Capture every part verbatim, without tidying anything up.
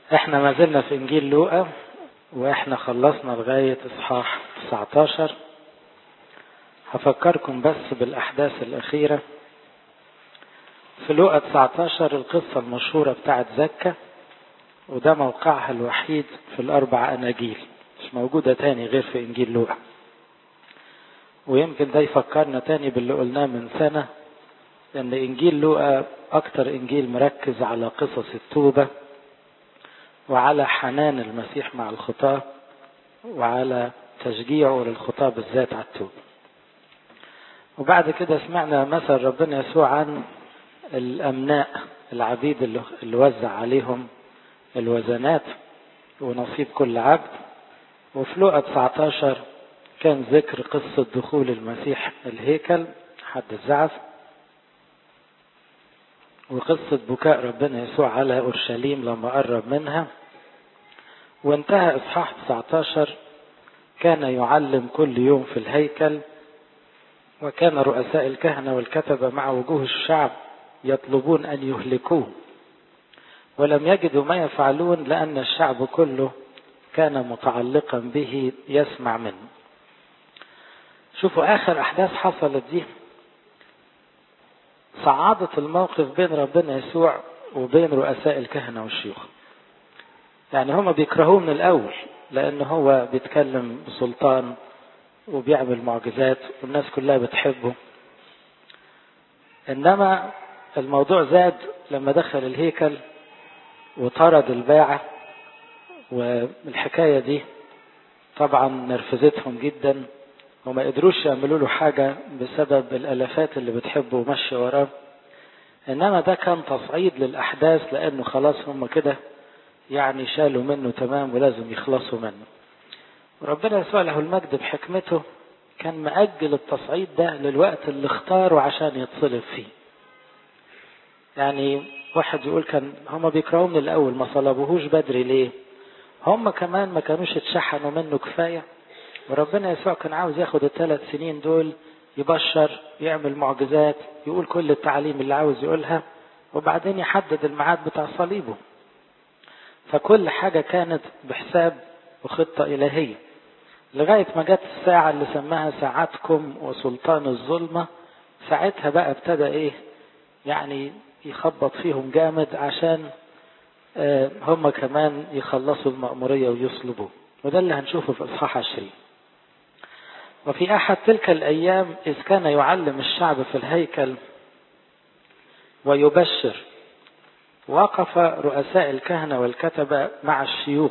احنا ما زلنا في انجيل لوقا، واحنا خلصنا لغاية اصحاح تسعة عشر. هفكركم بس بالاحداث الاخيرة في لوقا تسعة عشر. القصة المشهورة بتاعت زكا، وده موقعها الوحيد في الاربع اناجيل، مش موجودة تاني غير في انجيل لوقا. ويمكن ده يفكرنا تاني باللي قلناه من سنة، ان انجيل لوقا اكتر انجيل مركز على قصص التوبة وعلى حنان المسيح مع الخطاة وعلى تشجيعه للخطاة بالذات على التوبة. وبعد كده سمعنا مثل ربنا يسوع عن الأمناء العبيد اللي وزع عليهم الوزنات ونصيب كل عبد. وفي لوقا تسعة عشر كان ذكر قصة دخول المسيح الهيكل حد الزعف، وقصة بكاء ربنا يسوع على أورشليم لما قرب منها. وانتهى إصحاح تسعة عشر كان يعلم كل يوم في الهيكل، وكان رؤساء الكهنة والكتبة مع وجوه الشعب يطلبون أن يهلكوه، ولم يجدوا ما يفعلون لأن الشعب كله كان متعلقا به يسمع منه. شوفوا آخر أحداث حصلت دي صعدت الموقف بين ربنا يسوع وبين رؤساء الكهنة والشيوخ. يعني هما بيكرهوه من الأول لأنه هو بيتكلم بسلطان وبيعمل معجزات والناس كلها بتحبه. إنما الموضوع زاد لما دخل الهيكل وطرد الباعة، والحكاية دي طبعا نرفزتهم جدا وما قدروش يعملوا له حاجة بسبب الألفات اللي بتحبه ومشي وراه. إنما ده كان تصعيد للأحداث لأنه خلاص هم كده يعني شالوا منه تمام ولازم يخلصوا منه. وربنا يسوع له المجد بحكمته كان مأجل التصعيد ده للوقت اللي اختاره عشان يتصلب فيه. يعني واحد يقول كان هم بيكرهوه من الأول، ما صلبوهوش بدري ليه؟ هم كمان ما كانوش اتشحنوا منه كفاية، وربنا يسوع كان عاوز ياخد الثلاث سنين دول يبشر، يعمل معجزات، يقول كل التعاليم اللي عاوز يقولها، وبعدين يحدد الميعاد بتاع صليبه. فكل حاجة كانت بحساب وخطة إلهية لغاية ما جت الساعة اللي سماها ساعتكم وسلطان الظلمة. ساعتها بقى ابتدى ايه يعني يخبط فيهم جامد عشان اه هم كمان يخلصوا المأمورية ويصلبوا. وده اللي هنشوفه في إصحاح عشرين. وفي أحد تلك الأيام إذ كان يعلم الشعب في الهيكل ويبشر، وقف رؤساء الكهنة والكتبة مع الشيوخ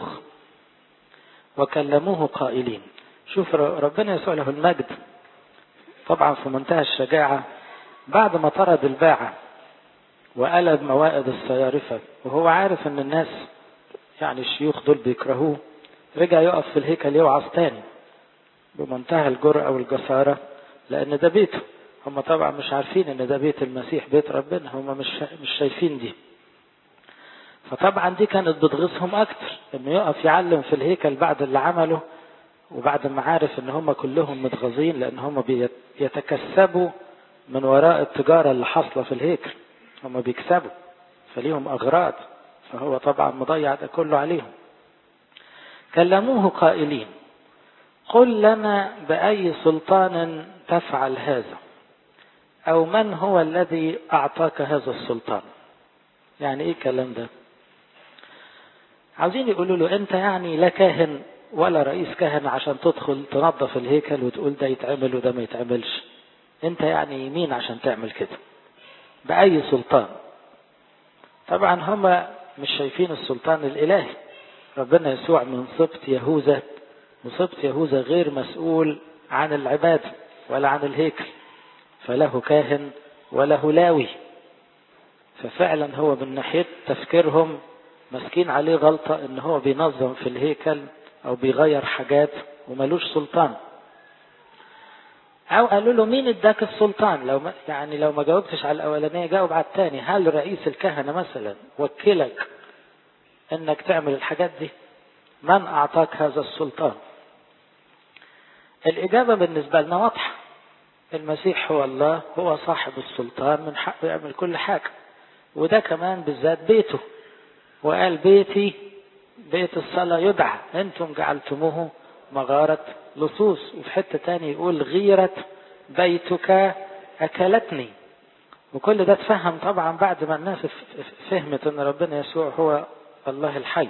وكلموه قائلين. شوف ربنا يسوع له المجد طبعا في منتهى الشجاعة بعد ما طرد الباعة وقلب موائد الصيارفة وهو عارف ان الناس يعني الشيوخ دول بيكرهوه، رجع يقف في الهيكل يوعظ تاني بمنتهى الجرأة والجسارة لان ده بيته. هم طبعا مش عارفين ان ده بيت المسيح بيت ربنا، هم مش مش شايفين دي. فطبعا دي كانت بتغيظهم اكتر انه يقف يعلم في الهيكل بعد اللي عمله، وبعد ما عارف ان هم كلهم متغاظين لان هم بيتكسبوا من وراء التجارة اللي حاصلة في الهيكل. هم بيكسبوا فليهم اغراض، فهو طبعا مضيع ده كله عليهم. كلموه قائلين قل لنا بأي سلطان تفعل هذا، او من هو الذي اعطاك هذا السلطان. يعني ايه الكلام ده؟ عاوزين يقولوا له انت يعني لا كاهن ولا رئيس كهنة عشان تدخل تنظف الهيكل وتقول ده يتعمل وده ما يتعملش. انت يعني مين عشان تعمل كده؟ بأي سلطان؟ طبعا هم مش شايفين السلطان الإلهي. ربنا يسوع من سبط يهوذا، وسبط يهوذا غير مسؤول عن العبادة ولا عن الهيكل، فله كاهن وله لاوي. ففعلا هو من ناحية تفكيرهم مسكين عليه غلطة ان هو بينظم في الهيكل او بيغير حاجات وملوش سلطان. او قالوا له مين اداك السلطان؟ لو ما يعني لو ما جاوبتش على الاولانية جاوب على الثاني. هل رئيس الكهنة مثلا وكلك انك تعمل الحاجات دي؟ من اعطاك هذا السلطان؟ الاجابة بالنسبة لنا واضحة، المسيح هو الله، هو صاحب السلطان، من حقه يعمل كل حاجة، وده كمان بالذات بيته. وقال بيتي بيت الصلاة يدعى أنتم جعلتموه مغارة لصوص. وفي حتة تاني يقول غيرة بيتك أكلتني. وكل ده تفهم طبعا بعد ما الناس فهمت أن ربنا يسوع هو الله الحي.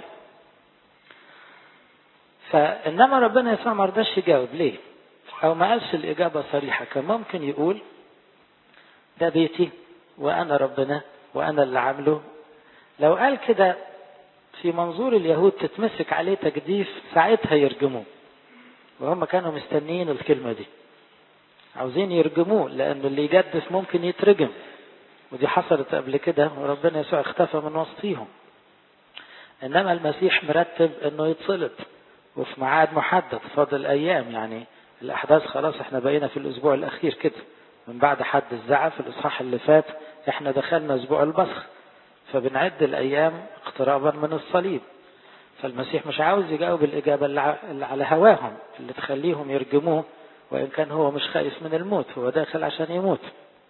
فإنما ربنا يسوع ما رضاش يجاوب ليه، أو ما قالش الإجابة صريحة. كان ممكن يقول ده بيتي وأنا ربنا وأنا اللي عامله. لو قال كده في منظور اليهود تتمسك عليه تجديف، ساعتها يرجموه، وهم كانوا مستنيين الكلمة دي، عاوزين يرجموه، لأن اللي يجدف ممكن يترجم، ودي حصلت قبل كده وربنا يسوع اختفى من وسطيهم. إنما المسيح مرتب إنه يتصلب وفي ميعاد محدد، فاضل أيام، يعني الأحداث خلاص احنا بقينا في الأسبوع الأخير كده من بعد حد الزعف. الإصحاح اللي فات احنا دخلنا أسبوع البصخ، فبنعد الأيام اقترابا من الصليب. فالمسيح مش عاوز يجاوب الإجابة اللي على هواهم اللي تخليهم يرجموه، وإن كان هو مش خايف من الموت، هو داخل عشان يموت.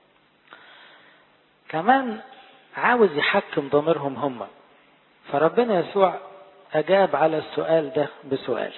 كمان عاوز يحكم ضميرهم هم. فربنا يسوع أجاب على السؤال ده بسؤال،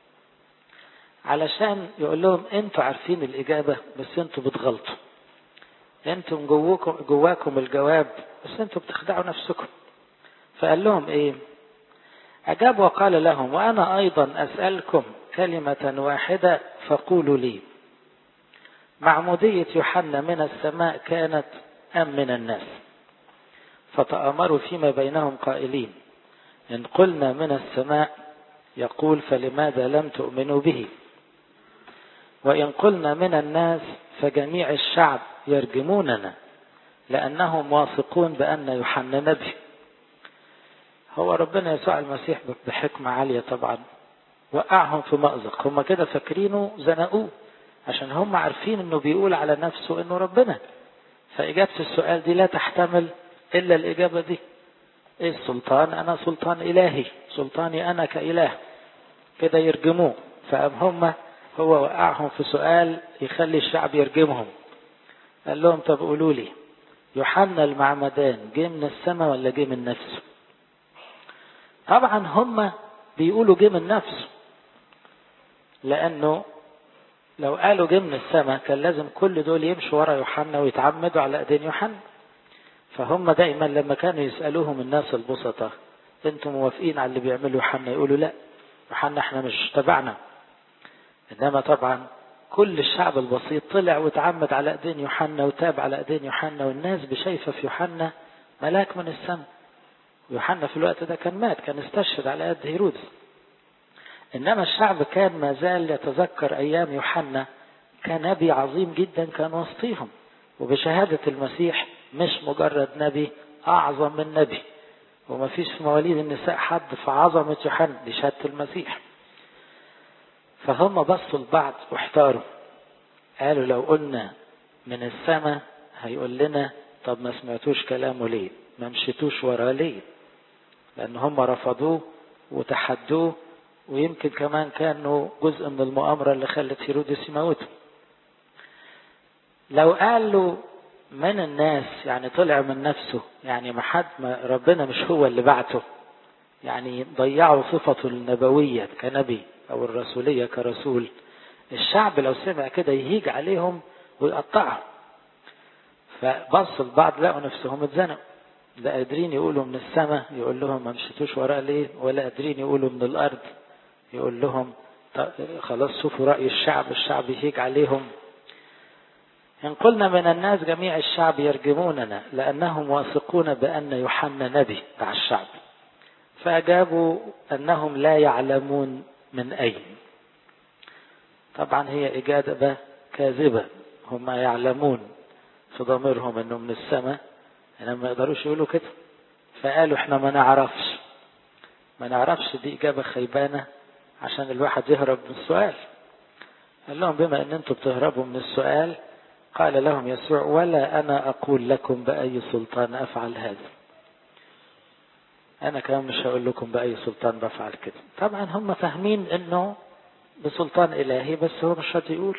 علشان يقول لهم انتوا عارفين الإجابة بس انتوا بتغلطوا، انتوا جواكم, جواكم الجواب بس انتوا بتخدعوا نفسكم. فقال لهم ايه؟ أجاب وقال لهم وأنا أيضا أسألكم كلمة واحدة فقولوا لي، معمودية يوحنا من السماء كانت أم من الناس؟ فتأمروا فيما بينهم قائلين إن قلنا من السماء يقول فلماذا لم تؤمنوا به، وإن قلنا من الناس فجميع الشعب يرجموننا لأنهم واثقون بأن يوحنا نبي. هو ربنا يسوع المسيح بحكمة عالية طبعا وقعهم في مأزق. هم كده فاكرينه زنقوه عشان هم عارفين انه بيقول على نفسه انه ربنا. فإجابة السؤال دي لا تحتمل إلا الإجابة دي، إيه السلطان؟ أنا سلطان إلهي، سلطاني أنا كإله. كده يرجموه. فأم هم هو وقعهم في سؤال يخلي الشعب يرجمهم. قال لهم طب قولوا لي، يوحنا المعمدان جه من السماء ولا جه من نفسه؟ طبعا هم بيقولوا جه من نفسه، لأنه لو قالوا جه من السماء كان لازم كل دول يمشوا ورا يوحنا ويتعمدوا على ايدين يوحنا. فهم دائما لما كانوا يسألوهم الناس البسطة انتم موافقين على اللي بيعمله يوحنا، يقولوا لا، يوحنا احنا مش تبعنا. انما طبعا كل الشعب البسيط طلع وتعمد على ايدين يوحنا وتاب على ايدين يوحنا، والناس بشايفة في يوحنا ملاك من السماء. ويوحنا في الوقت ده كان مات، كان استشهد على يد هيرودس. إنما الشعب كان ما زال يتذكر أيام يوحنا كنبي عظيم جدا كان وسطيهم، وبشهادة المسيح مش مجرد نبي، أعظم من نبي. وما فيش في مواليد النساء حد في عظمة يوحنا، دي شهادة المسيح. فهم بصوا لبعض واحتاروا، قالوا لو قلنا من السماء هيقول لنا طب ما سمعتوش كلامه ليه؟ ما مشيتوش وراه ليه؟ لأن هم رفضوه وتحدوه، ويمكن كمان كانوا جزء من المؤامرة اللي خلت هيرودس يموته. لو قالوا من الناس يعني طلع من نفسه، يعني ما حد ما ربنا مش هو اللي بعته، يعني ضيعوا صفته النبوية كنبي أو الرسولية كرسول. الشعب لو سمع كده يهيج عليهم ويقطعهم. فبصوا البعض لقوا نفسهم اتزنقوا، لا قادرين يقولوا من السماء يقول لهم ما مشيتوش وراء ليه، ولا قادرين يقولوا من الأرض يقول لهم خلاص شوفوا رأي الشعب، الشعب يهيج عليهم. إن قلنا من الناس جميع الشعب يرجموننا لأنهم واثقون بأن يوحنا نبي بتاع الشعب. فأجابوا أنهم لا يعلمون من أين. طبعا هي إجابة كاذبة، هم يعلمون في ضميرهم أنه من السماء، يعني ما يقدروش يقولوا كده. فقالوا احنا ما نعرفش ما نعرفش دي إجابة خيبانة عشان الواحد يهرب من السؤال. قال لهم بما أن انتم بتهربوا من السؤال، قال لهم يسوع ولا أنا أقول لكم بأي سلطان أفعل هذا. أنا كمان مش هقول لكم بأي سلطان بفعل كده. طبعا هم فاهمين أنه بسلطان إلهي، بس هو مش راضي يقول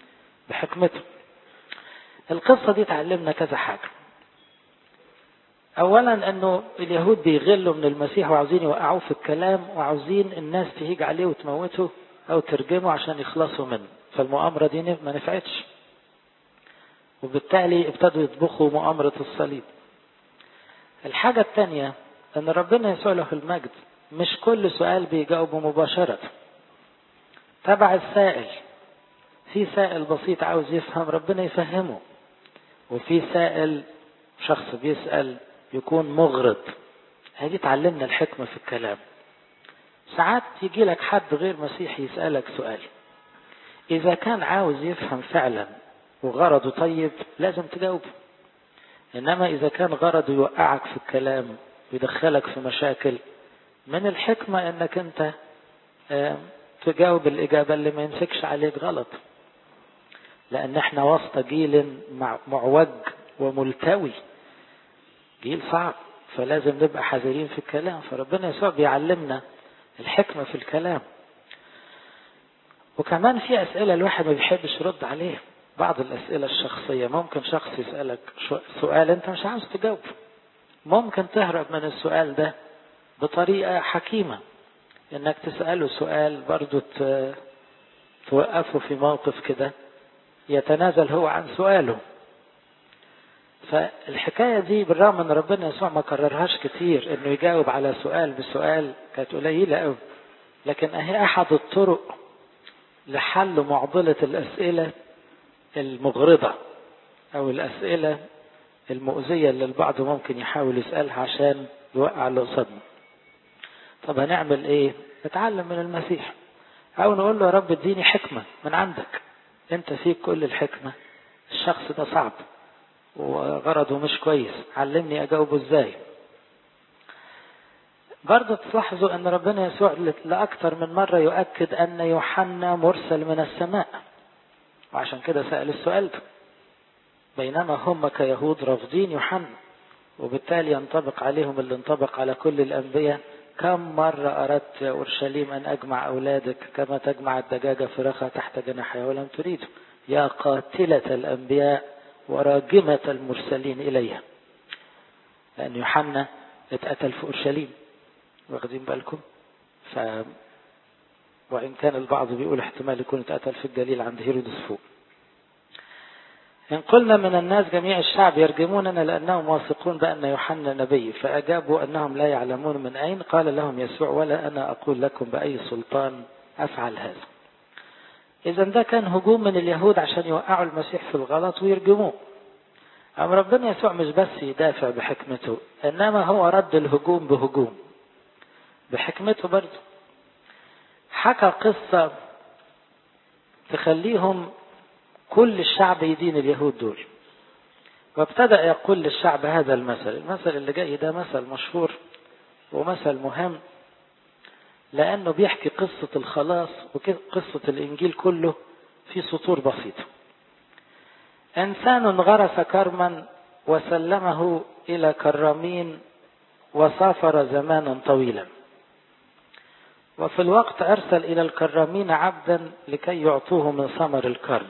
بحكمته. القصة دي تعلمنا كذا حاجة. اولا انه اليهود بيغلوا من المسيح وعاوزين يوقعوه في الكلام وعاوزين الناس تهيج عليه وتموته او ترجمه عشان يخلصوا منه، فالمؤامرة دي ما نفعتش، وبالتالي ابتدوا يطبخوا مؤامرة الصليب. الحاجة الثانية ان ربنا يسوع له المجد مش كل سؤال بيجاوبه مباشرة، تبع السائل. في سائل بسيط عاوز يفهم ربنا يفهمه، وفي سائل شخص بيسأل يكون مغرض. هذه تعلمنا الحكمة في الكلام. ساعات يجي لك حد غير مسيحي يسألك سؤال، إذا كان عاوز يفهم فعلا وغرضه طيب لازم تجاوبه، إنما إذا كان غرضه يوقعك في الكلام ويدخلك في مشاكل، من الحكمة إنك أنت تجاوب الإجابة اللي ما يمسكش عليك غلط، لأن احنا وسط جيل معوج وملتوي، جيل صعب، فلازم نبقى حذرين في الكلام. فربنا يسوع بيعلمنا الحكمة في الكلام. وكمان في أسئلة الواحد ما بيحبش يرد عليها، بعض الأسئلة الشخصية ممكن شخص يسألك سؤال أنت مش عاوز تجاوب، ممكن تهرب من السؤال ده بطريقة حكيمة، إنك تسأله سؤال برضو توقفه في موقف كده يتنازل هو عن سؤاله. فالحكاية دي بالرغم ان ربنا يسوع ما كررهاش كتير انه يجاوب على سؤال بسؤال، كانت قليلة قوي، لكن اهي احد الطرق لحل معضلة الاسئلة المغرضة او الاسئلة المؤذية اللي البعض ممكن يحاول يسألها عشان يوقع اللي قصادنا. طب هنعمل ايه؟ نتعلم من المسيح، او نقول له يا رب اديني حكمة من عندك، انت فيك كل الحكمة، الشخص ده صعب وغرضه مش كويس، علمني اجاوبه ازاي. برضه تلاحظوا ان ربنا يسوع لأكثر من مرة يؤكد ان يوحنا مرسل من السماء، وعشان كده سأل السؤال ده، بينما هم كيهود رافضين يوحنا، وبالتالي ينطبق عليهم اللي انطبق على كل الأنبياء. كم مرة أردت يا أورشليم أن أجمع أولادك كما تجمع الدجاجة فراخها تحت جناحها ولم تريدوا، يا قاتلة الأنبياء وراجمة المرسلين إليها. لأن يوحنا اتقتل في أورشليم، واخدين بالكم؟ ف... وإن كان البعض بيقول احتمال يكون اتقتل في الجليل عند هيرودس فوق. إن قلنا من الناس جميع الشعب يرجموننا لأنهم واثقون بأن يوحنا نبي، فأجابوا أنهم لا يعلمون من أين. قال لهم يسوع ولا أنا أقول لكم بأي سلطان أفعل هذا. إذا ده كان هجوم من اليهود عشان يوقعوا المسيح في الغلط ويرجموه. أما ربنا يسوع مش بس يدافع بحكمته، إنما هو رد الهجوم بهجوم بحكمته برضه. حكى قصة تخليهم كل الشعب يدين اليهود دول، وابتدأ يقول للشعب هذا المثل. المثل اللي جاي ده مثل مشهور ومثل مهم، لأنه بيحكي قصة الخلاص وقصة الإنجيل كله في سطور بسيطة. إنسان غرس كرما وسلمه إلى كرامين وسافر زمانا طويلا، وفي الوقت أرسل إلى الكرامين عبدا لكي يعطوه من ثمر الكرم،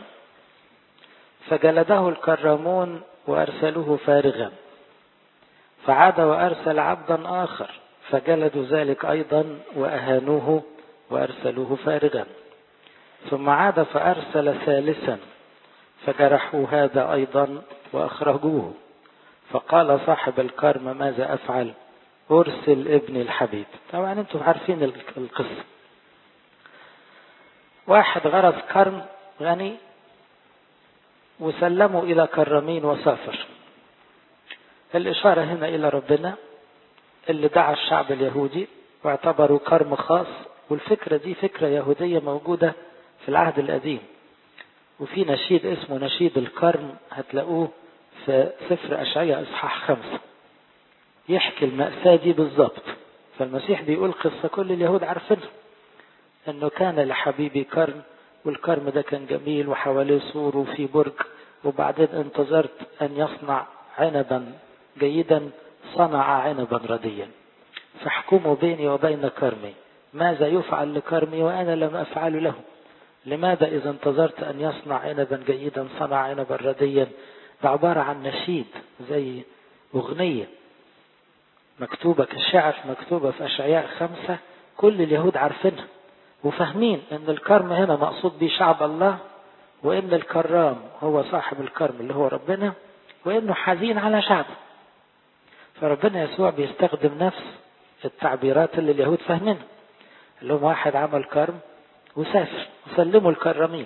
فجلده الكرامون وأرسلوه فارغا، فعاد وأرسل عبدا آخر فجلدوا ذلك أيضا وأهانوه وأرسلوه فارغا، ثم عاد فأرسل ثالثا فجرحوا هذا أيضا وأخرجوه، فقال صاحب الكرم ماذا أفعل؟ أرسل ابن الحبيب. طبعا أنتم عارفين القصة. واحد غرس كرم غني وسلموا إلى كرمين وسافر. الإشارة هنا إلى ربنا اللي دعا الشعب اليهودي واعتبروا كرم خاص، والفكرة دي فكرة يهودية موجودة في العهد القديم، وفي نشيد اسمه نشيد الكرم هتلاقوه في سفر أشعياء إصحاح خمسة، يحكي المأساة دي بالضبط. فالمسيح بيقول قصة كل اليهود عارفينها، أنه كان لحبيبي كرم، والكرم ده كان جميل وحواليه سور وفي برج، وبعدين انتظرت أن يصنع عنبا جيدا صنع عنبا رديا، فاحكموا بيني وبين كرمي، ماذا يفعل لكرمي وأنا لم أفعل له؟ لماذا إذا انتظرت أن يصنع عنبا جيدا صنع عنبا رديا؟ ده عبارة عن نشيد زي أغنية مكتوبة كشعر، مكتوبة في أشعياء خمسة، كل اليهود عارفينها وفاهمين ان الكرم هنا مقصود به شعب الله، وان الكرام هو صاحب الكرم اللي هو ربنا، وانه حزين على شعبه. فربنا يسوع بيستخدم نفس التعبيرات اللي اليهود فاهمينها، اللي هم واحد عمل كرم وسافر وسلموا الكرامين.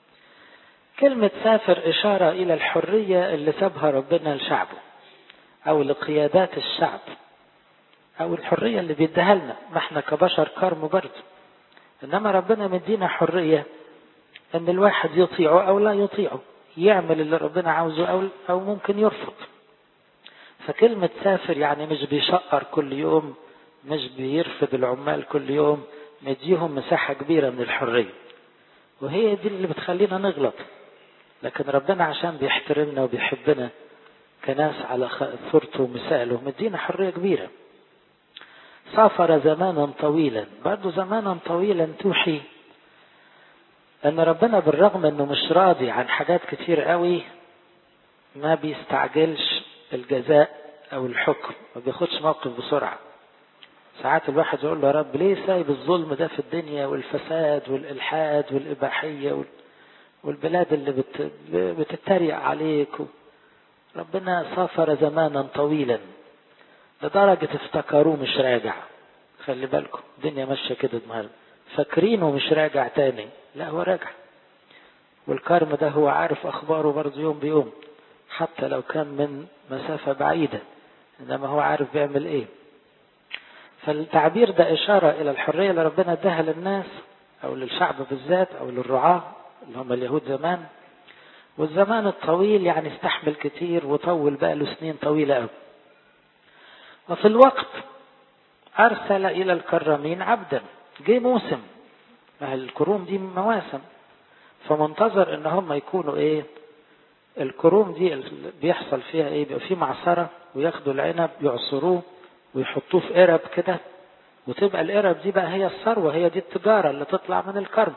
كلمة سافر إشارة إلى الحرية اللي سابها ربنا لشعبه، أو لقيادات الشعب، أو الحرية اللي بيديها لنا، ما احنا كبشر كرم برضه، إنما ربنا مدينا حرية إن الواحد يطيعه أو لا يطيعه، يعمل اللي ربنا عاوزه أو, أو ممكن يرفض. فكلمة سافر يعني مش بيشقر كل يوم، مش بيرفض العمال كل يوم، مديهم مساحة كبيرة من الحرية، وهي دي اللي بتخلينا نغلط. لكن ربنا عشان بيحترمنا وبيحبنا كناس على صورته ومثاله مدينا حرية كبيرة. سافر زمانا طويلا، برضو زمانا طويلا توحي ان ربنا بالرغم انه مش راضي عن حاجات كتير قوي ما بيستعجلش الجزاء او الحكم، ما بياخدش موقف بسرعة. ساعات الواحد يقول له يا رب ليه سايب الظلم ده في الدنيا والفساد والإلحاد والإباحية والبلاد اللي بت... بتتريق عليك. ربنا سافر زمانا طويلا لدرجة افتكروه مش راجع. خلي بالكم الدنيا ماشية كده النهارده، فاكرينه مش راجع تاني، لا هو راجع. والكرم ده هو عارف أخباره برضه يوم بيوم، حتى لو كان من مسافة بعيدة، إنما هو عارف بيعمل إيه. فالتعبير ده إشارة إلى الحرية اللي ربنا اداها للناس أو للشعب بالذات أو للرعاة اللي هم اليهود زمان. والزمان الطويل يعني استحمل كتير وطول بقى له سنين طويلة أوي. وفي الوقت أرسل إلى الكرامين عبدا. جه موسم، ما الكروم دي مواسم، فمنتظر إن هم يكونوا إيه الكروم دي بيحصل فيها إيه، بيبقى فيه معصرة وياخدوا العنب يعصروه ويحطوه في قرب كده، وتبقى القرب دي بقى هي الثروة، هي دي التجارة اللي تطلع من الكرم.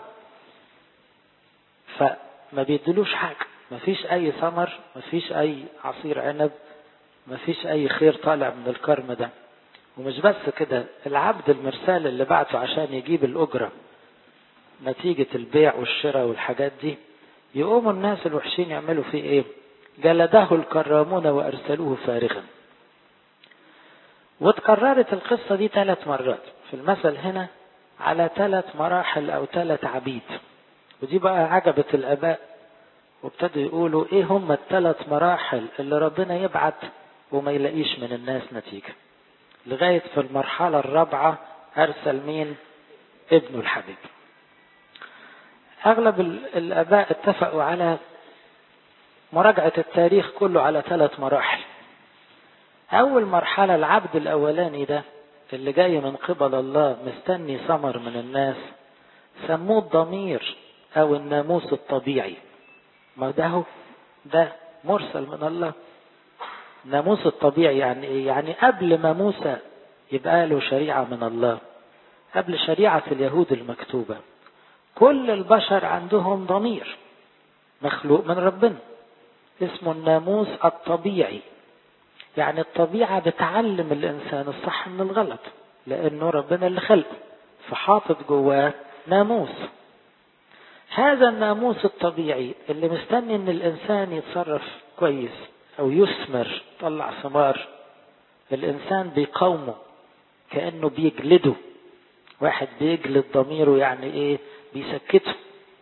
فما بيدلوش حاجة، ما فيش أي ثمر، ما فيش أي عصير عنب، ما فيش أي خير طالع من الكرم ده. ومش بس كده، العبد المرسال اللي بعته عشان يجيب الأجرة نتيجة البيع والشراء والحاجات دي، يقوموا الناس الوحشين يعملوا فيه إيه؟ جلده الكرامون وأرسلوه فارغا. وتكررت القصة دي ثلاث مرات في المثل هنا على ثلاث مراحل أو ثلاث عبيد. ودي بقى عجبت الآباء، وابتدوا يقولوا إيه هم الثلاث مراحل اللي ربنا يبعت وما يلاقيش من الناس نتيجة. لغاية في المرحلة الرابعة أرسل مين؟ ابنه الحبيب. أغلب الآباء اتفقوا على مراجعة التاريخ كله على ثلاث مراحل. أول مرحلة العبد الأولاني ده اللي جاي من قبل الله مستني ثمر من الناس، سموه الضمير أو الناموس الطبيعي. ما ده هو ده مرسل من الله. الناموس الطبيعي يعني إيه؟ يعني قبل ما موسى يبقى له شريعة من الله، قبل شريعة اليهود المكتوبة، كل البشر عندهم ضمير مخلوق من ربنا اسمه الناموس الطبيعي. يعني الطبيعة بتعلم الإنسان الصح من الغلط، لأنه ربنا اللي خلقه فحاطط جواه ناموس. هذا الناموس الطبيعي اللي مستني ان الإنسان يتصرف كويس أو يثمر طلع ثمار، الإنسان بيقاومه كأنه بيجلده. واحد بيجلد ضميره يعني إيه؟ بيسكته،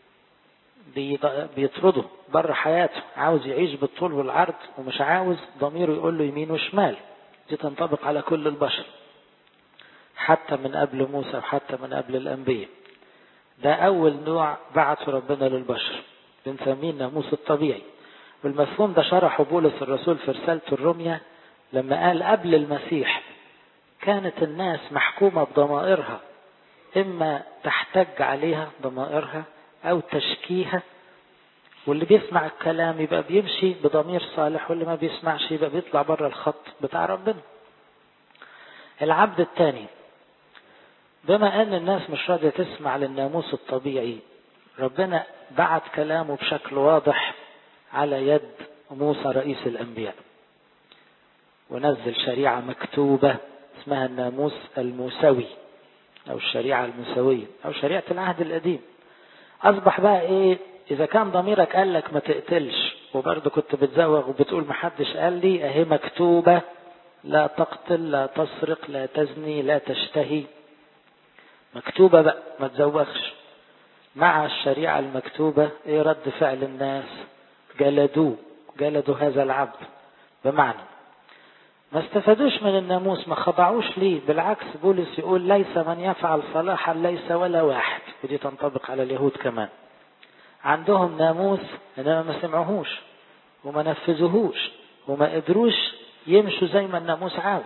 بيطرده بره حياته، عاوز يعيش بالطول والعرض ومش عاوز ضميره يقول له يمين وشمال. دي تنطبق على كل البشر حتى من قبل موسى وحتى من قبل الأنبياء. ده أول نوع بعثه ربنا للبشر، بنسميه الناموس الطبيعي. والمفهوم ده شرحه بولس الرسول في رسالته الرومية لما قال قبل المسيح كانت الناس محكومة بضمائرها، إما تحتج عليها ضمائرها أو تشكيها، واللي بيسمع الكلام يبقى بيمشي بضمير صالح، واللي ما بيسمعش يبقى بيطلع بره الخط بتاع ربنا. العبد الثاني، بما أن الناس مش راضية تسمع للناموس الطبيعي، ربنا بعت كلامه بشكل واضح على يد موسى رئيس الأنبياء، ونزل شريعة مكتوبة اسمها الناموس الموسوي أو الشريعة الموسوية أو شريعة العهد القديم. أصبح بقى إيه؟ إذا كان ضميرك قال لك ما تقتلش وبرضه كنت بتزوغ وبتقول ما حدش قال لي، أهي مكتوبة: لا تقتل، لا تسرق، لا تزني، لا تشتهي. مكتوبة بقى، ما تزوغش. مع الشريعة المكتوبة إيه رد فعل الناس؟ جلدوه، جلدوا هذا العبد. بمعنى ما استفادوش من الناموس، ما خضعوش ليه. بالعكس بولس يقول: ليس من يفعل صلاحا ليس ولا واحد. ودي تنطبق على اليهود كمان. عندهم ناموس انما ما سمعوهوش وما نفذوهوش وما قدروش يمشوا زي ما الناموس عاوز.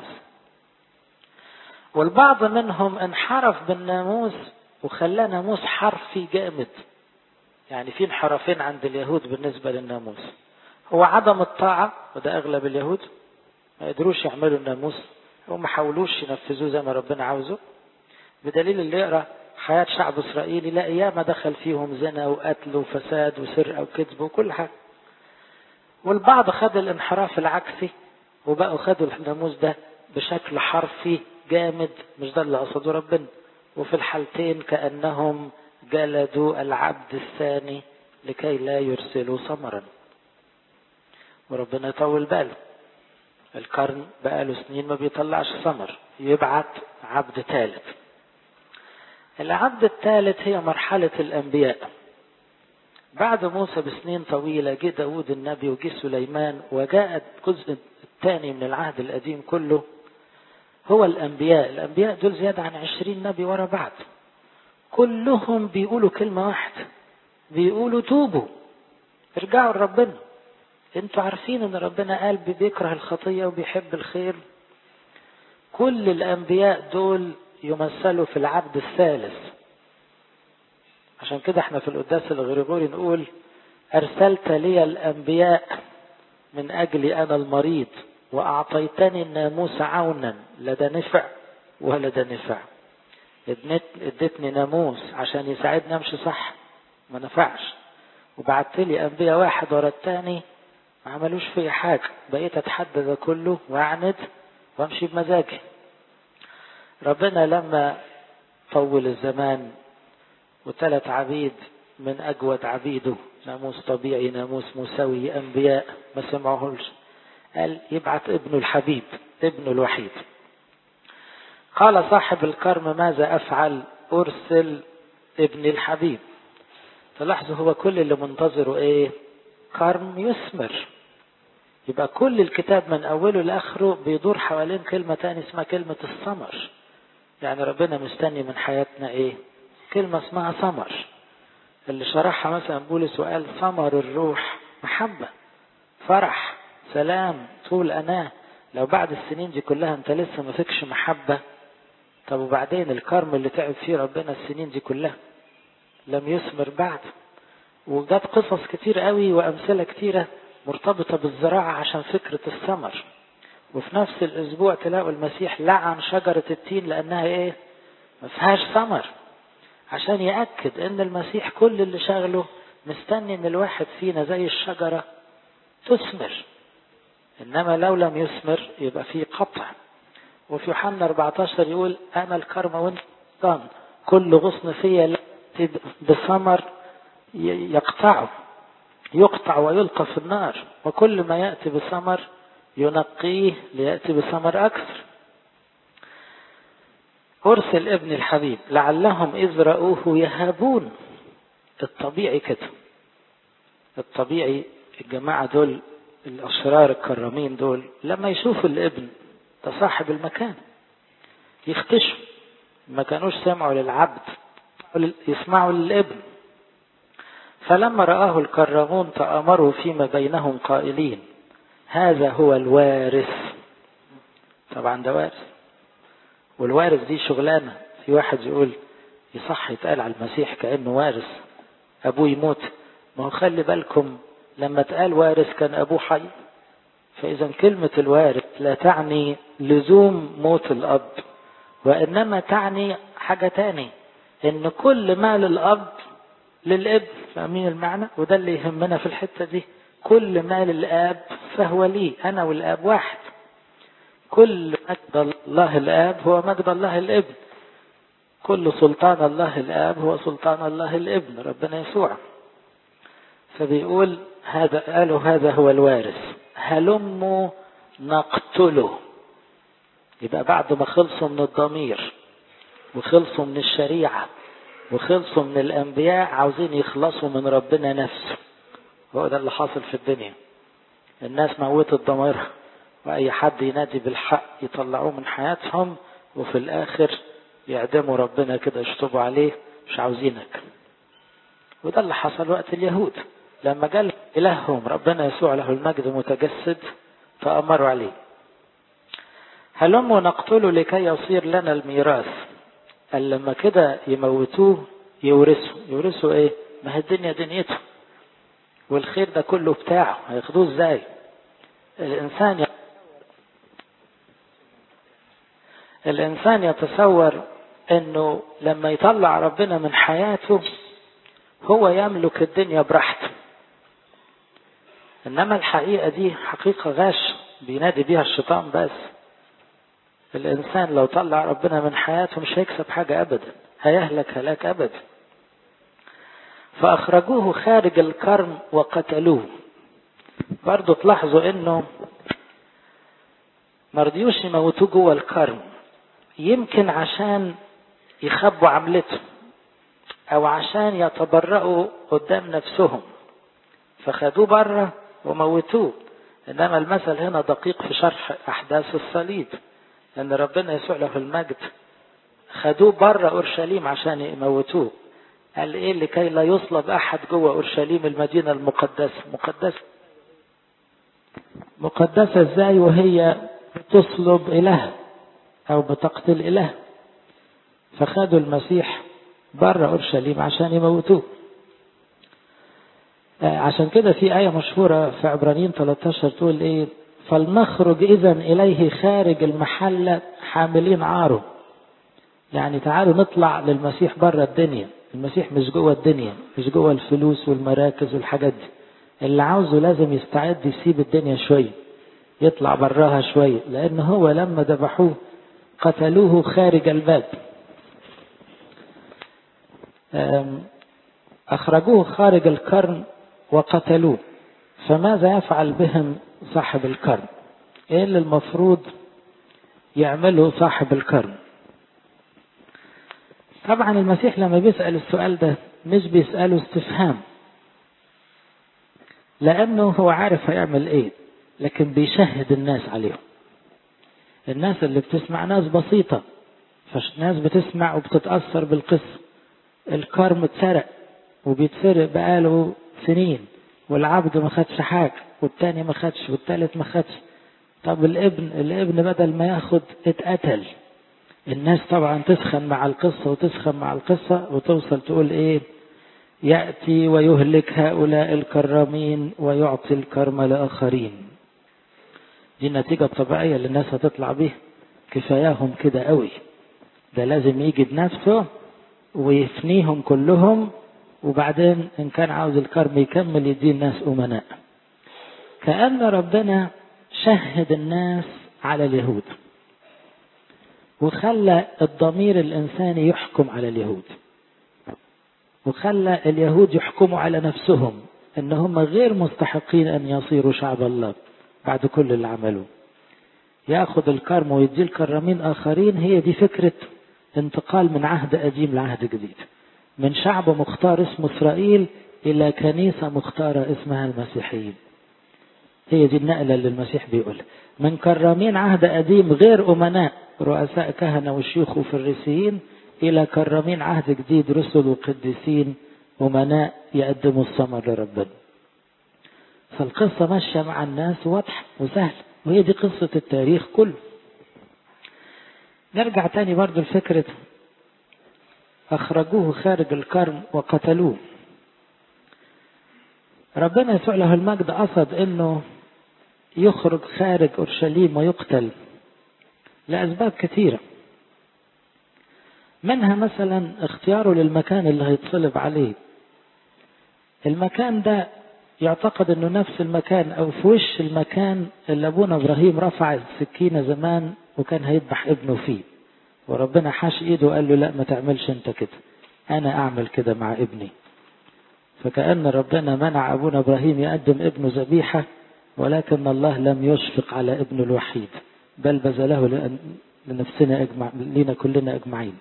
والبعض منهم انحرف بالناموس وخلاه ناموس حرفي جامد. يعني في انحرافين عند اليهود بالنسبة للناموس: هو عدم الطاعة، وده اغلب اليهود ما قدروش يعملوا الناموس وما حاولوش ينفذوه زي ما ربنا عاوزه. بدليل اللي يقرأ حياة شعب إسرائيل لا أيام دخل فيهم زنا وقتل وفساد وسرقة وكذب وكل حاجة. والبعض خد الانحراف العكسي وبقوا خدوا الناموس ده بشكل حرفي جامد، مش ده اللي قصده ربنا. وفي الحالتين كأنهم جلدوا العبد الثاني لكي لا يرسلوا ثمرا. وربنا يطول باله، القرن بقاله سنين ما بيطلعش ثمر، يبعت عبد ثالث. العبد الثالث هي مرحلة الأنبياء. بعد موسى بسنين طويلة جه داود النبي وجه سليمان، وجاء الجزء الثاني من العهد القديم كله هو الأنبياء. الأنبياء دول زيادة عن عشرين نبي ورا بعض، كلهم بيقولوا كلمة واحدة، بيقولوا: توبوا، ارجعوا لربنا. انتوا عارفين ان ربنا قال بيكره الخطية وبيحب الخير. كل الأنبياء دول يمثلوا في العبد الثالث. عشان كده احنا في القداس الغريغوري نقول: أرسلت لي الأنبياء من أجلي أنا المريض، وأعطيتني الناموس عونا لدى نفع ولدى نفع. اديتني ناموس عشان يساعدني امشي صح، ما نفعش. وبعت لي أنبياء واحد ورا الثاني ما عملوش فيه حاجة، بقيت اتحدى ده كله واعند وامشي بمزاجي. ربنا لما طول الزمان وثلاث عبيد من أجود عبيده، ناموس طبيعي ناموس موسوي أنبياء، ما سمعوهوش، قال يبعث ابنه الحبيب، ابنه الوحيد. قال صاحب الكرم: ماذا أفعل؟ أرسل ابن الحبيب. تلاحظوا هو كل اللي منتظره إيه؟ كرم يثمر. يبقى كل الكتاب من أوله لآخره بيدور حوالين كلمة تانية اسمها كلمة الثمر. يعني ربنا مستني من حياتنا إيه؟ كلمة اسمها ثمر، اللي شرحها مثلا بولس وقال: ثمر الروح محبة، فرح، سلام، طول أناة. لو بعد السنين دي كلها انت لسه ما فيكش محبة، طب وبعدين الكرم اللي تعب فيه ربنا السنين دي كلها لم يثمر بعد. وجات قصص كتير قوي وأمثلة كتيرة مرتبطة بالزراعة عشان فكرة الثمر. وفي نفس الأسبوع تلاقوا المسيح لعن شجرة التين لأنها إيه؟ ما فيهاش ثمر، عشان يأكد ان المسيح كل اللي شغله مستني ان الواحد فينا زي الشجرة تثمر، انما لو لم يثمر يبقى فيه قطع. وفي يوحنا أربعة عشر يقول: انا الكرمة وانت الغصن، كل غصن فيا بثمر يقطعه، يقطع ويلقى في النار، وكل ما يأتي بثمر ينقيه ليأتي بثمر أكثر. أرسل ابن الحبيب لعلهم إذ رأوه يهابون. الطبيعي كده، الطبيعي الجماعة دول الأشرار الكرامين دول لما يشوفوا الابن ده صاحب المكان يختشوا. ما كانوش سمعوا للعبد، يسمعوا للابن. فلما رآه الكرامون تآمروا فيما بينهم قائلين: هذا هو الوارث. طبعا ده وارث، والوارث دي شغلانة. في واحد يقول يصح يتقال على المسيح كأنه وارث، أبوه يموت. ما هو خلي بالكم لما تقال وارث كان أبوه حي. فإذا كلمة الوارث لا تعني لزوم موت الأب، وإنما تعني حاجة تاني، إن كل مال الأب للابن. فاهمين المعنى؟ وده اللي يهمنا في الحتة دي. كل مال الآب فهو لي، أنا والآب واحد. كل مجد الله الآب هو مجد الله الابن، كل سلطان الله الآب هو سلطان الله الابن ربنا يسوع. فبيقول هذا قالوا هذا هو الوارث، هلموا نقتله. يبقى بعد ما خلصوا من الضمير وخلصوا من الشريعة وخلصوا من الأنبياء، عاوزين يخلصوا من ربنا نفسه. هو ده اللي حاصل في الدنيا. الناس موتت ضميرها، وأي حد ينادي بالحق يطلعوه من حياتهم، وفي الآخر يعدموا ربنا كده، يشطبوا عليه، مش عاوزينك. وده اللي حصل وقت اليهود لما قال إلههم ربنا يسوع له المجد متجسد، فأمروا عليه. هلموا نقتله لكي يصير لنا الميراث. قال لما كده يموتوه يورثوا. يورثوا ايه؟ ما هي الدنيا دنيته، والخير ده كله بتاعه، هياخدوه ازاي؟ الانسان ي... الانسان يتصور انه لما يطلع ربنا من حياته هو يملك الدنيا براحته، انما الحقيقة دي حقيقة غاش بينادي بيها الشيطان. بس الانسان لو طلع ربنا من حياته مش هيكسب حاجة ابدا، هيهلك هلاك ابدا. فاخرجوه خارج الكرم وقتلوه. برضو تلاحظوا انه مرضيوش يموتوه جوه الكرم، يمكن عشان يخبوا عملته او عشان يتبرئوا قدام نفسهم، فخدوه بره وموتوه. انما المثل هنا دقيق في شرح احداث الصليب، ان ربنا يسوع له المجد خدوه بره اورشليم عشان يموتوه. قال ايه؟ لكي لا يصلب احد جوه اورشليم المدينة المقدسة. مقدسة مقدسة ازاي وهي بتصلب اله او بتقتل اله؟ فخدوا المسيح بره اورشليم عشان يموتوه. عشان كده في آية مشهورة في عبرانيين ثلاثة عشر تقول ايه؟ فلنخرج اذن اليه خارج المحلة حاملين عاره. يعني تعالوا نطلع للمسيح بره الدنيا. المسيح مش جوه الدنيا، مش جوه الفلوس والمراكز والحاجات دي. اللي عاوزه لازم يستعد يسيب الدنيا شوية، يطلع براها شوية، لان هو لما ذبحوه قتلوه خارج الباب. اخرجوه خارج الكرم وقتلوه. فماذا يفعل بهم صاحب الكرم؟ ايه اللي المفروض يعمله صاحب الكرم؟ طبعا المسيح لما بيسأل السؤال ده مش بيسأله استفهام، لانه هو عارف هيعمل ايه، لكن بيشهد الناس عليهم. الناس اللي بتسمع ناس بسيطة، فالناس بتسمع وبتتأثر بالقصة. الكرم اتسرق وبيتسرق بقاله سنين، والعبد ما خدش حاجة، والتاني ما خدش، والتالت ما خدش. طب الابن الابن بدل ما ياخد اتقتل. الناس طبعا تسخن مع القصة وتسخن مع القصة وتوصل تقول ايه؟ يأتي ويهلك هؤلاء الكرامين ويعطي الكرم لآخرين. دي النتيجة الطبيعية اللي الناس هتطلع بيها. كفاياهم كده قوي، ده لازم يجي بنفسه ويفنيهم كلهم، وبعدين إن كان عاوز الكرم يكمل يدي الناس أمناء. كأن ربنا شهد الناس على اليهود وخلى الضمير الإنساني يحكم على اليهود، وخلى اليهود يحكموا على نفسهم أنهم غير مستحقين أن يصيروا شعب الله بعد كل اللي عملوه. يأخذ الكرم ويدي الكرمين آخرين. هي دي فكرة انتقال من عهد قديم لعهد جديد، من شعب مختار اسمه إسرائيل إلى كنيسة مختارة اسمها المسيحيين. هي دي النقلة اللي المسيح بيقول، من كرمين عهد قديم غير أمناء رؤساء كهنة وشيوخ وفريسيين، إلى كرمين عهد جديد رسل وقديسين أمناء يقدموا الثمر لربنا. فالقصة ماشية مع الناس واضحة وسهل، وهي دي قصة التاريخ كله. نرجع تاني برضو لفكرة أخرجوه خارج الكرم وقتلوه. ربنا يسوع له المجد قصد إنه يخرج خارج أورشليم ويقتل لأسباب كثيرة، منها مثلا اختياره للمكان اللي هيتصلب عليه. المكان ده يعتقد انه نفس المكان او في وش المكان اللي ابونا ابراهيم رفع السكينة زمان وكان هيذبح ابنه فيه، وربنا حاش ايده وقال له لا ما تعملش انت كده، انا اعمل كده مع ابني. فكأن ربنا منع ابونا ابراهيم يقدم ابنه ذبيحة، ولكن الله لم يشفق على ابنه الوحيد بل بذله لنفسنا اجمع لنا كلنا اجمعين.